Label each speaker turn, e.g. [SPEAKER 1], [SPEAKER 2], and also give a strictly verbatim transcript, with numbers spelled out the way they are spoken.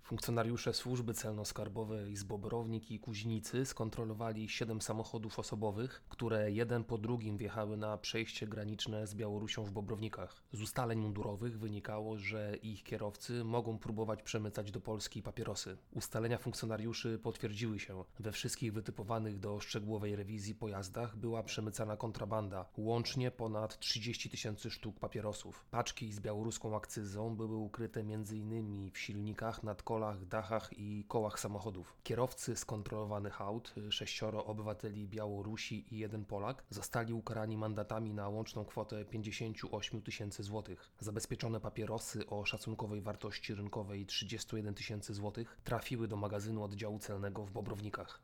[SPEAKER 1] Funkcjonariusze służby celno-skarbowej z Bobrownik i Kuźnicy skontrolowali siedem samochodów osobowych, które jeden po drugim wjechały na przejście graniczne z Białorusią w Bobrownikach. Z ustaleń mundurowych wynikało, że ich kierowcy mogą próbować przemycać do Polski papierosy. Ustalenia funkcjonariuszy potwierdziły się. We wszystkich wytypowanych do szczegółowej rewizji pojazdach była przemycana kontrabanda, łącznie ponad trzydzieści tysięcy sztuk papierosów. Paczki z białoruską akcyzą były ukryte między innymi w silnikach, nadkolach, dachach i kołach samochodów. Kierowcy skontrolowanych aut, sześcioro obywateli Białorusi i jeden Polak, zostali ukarani mandatami na łączną kwotę pięćdziesiąt osiem tysięcy złotych. Zabezpieczone papierosy o szacunkowej wartości rynkowej trzydzieści jeden tysięcy złotych trafiły do magazynu oddziału celnego w Bobrownikach.